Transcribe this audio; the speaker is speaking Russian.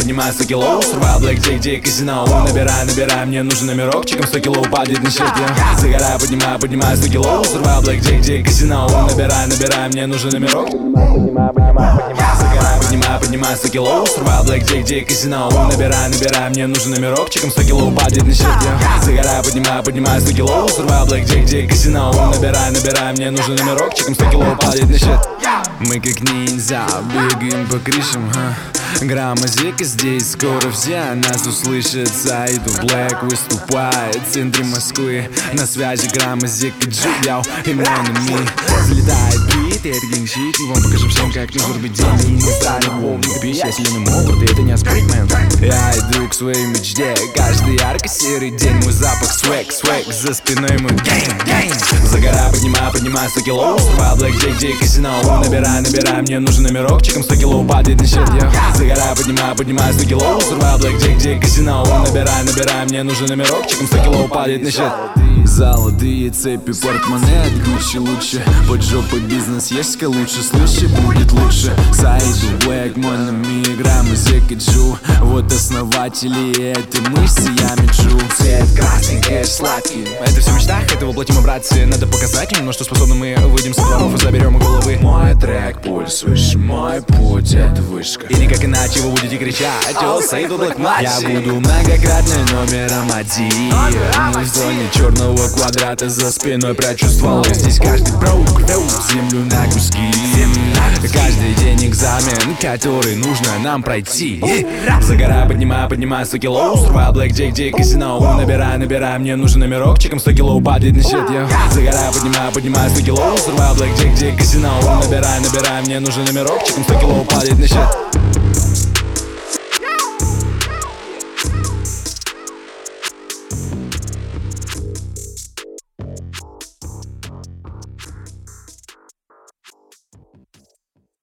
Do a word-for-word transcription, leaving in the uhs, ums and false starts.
поднимаю сто кило. Срываю блэк, где, где казино. Набираю, набираю, мне нужен номерок. Чеком сто кило падает на счет, я загораю, поднимаю, поднимаю сто кило. Срываю блэк, где, где казино. Набираю, набираю, мне нужен номерок. Поднимаю, поднимаю, поднимаю, загораю, поднимаю, поднимаю сто кило. Срываю блэк, где, где казино. Набираю, набираю, мне нужен номерок. Чеком сто кило падает на счет, я загораю, поднимаю, поднимаю сто кило. Срываю блэк, где, где казино. Набираю, набираю, мне нужен номерок. Чеком сто кило падает на счет. Мы как ниндзя бегаем по крышам, ха. Граммазика здесь, скоро все нас услышат. Сайду Блэк выступает в центре Москвы. На связи Граммазика Джуляу и Монами. Залетает бит, это гангщик. Мы вам покажем всем, как нужно рубить деньги. Не стали волны пищи, я сильный молод, и это не оспорит. Я иду к своей мечте, каждый ярко-серый день. Мой запах свэг, свэг, за спиной мой гэнг, гэнг. Загораю, поднимаю, поднимаю сто кило. Срываю блэк, где, где казино. Набираю, набираю, мне нужен номерок. Чеком сто кило падает на счет, я загораю, поднимаю, поднимаю сто кило. Срываю блэк, где, где казино. Набираю, набираю, мне нужен номерок. Чеком сто кило падает на счет. Золотые цепи, портмоне от Гуччи лучше. Под жопой бизнес есть лучше, слыши, будет лучше. Сайду Блэк, Монами, Граммазика Джу. Вот основатели этой мы с Сиями Джу. Цвет красный, кэш сладкий. Это все в мечтах, это воплотим, мы, братцы. Надо показать им, на что способны мы. Выйдем со дворов и заберем их головы. Мой трек, пульс выше, мой путь, это вышка. И никак иначе вы будете кричать: о, Сайду Блэк младший. Я буду многократно номером один. Мы в зоне черного квадрата, за спиной прячу ствол. Здесь каждый броук рвет землю на куски. Каждый день экзамен, который нужно нам пройти. Загораю, поднимаю, поднимаю сто кило. Срываю блэк, где, где казино. Набираю, набираю, мне нужен номерок. Чеком сто кило падает на счет, я загораю, поднимаю, поднимаю сто кило. Срываю блэк, где, где казино. Набираю, набираю, мне нужен номерок. Чеком сто кило падает на счет.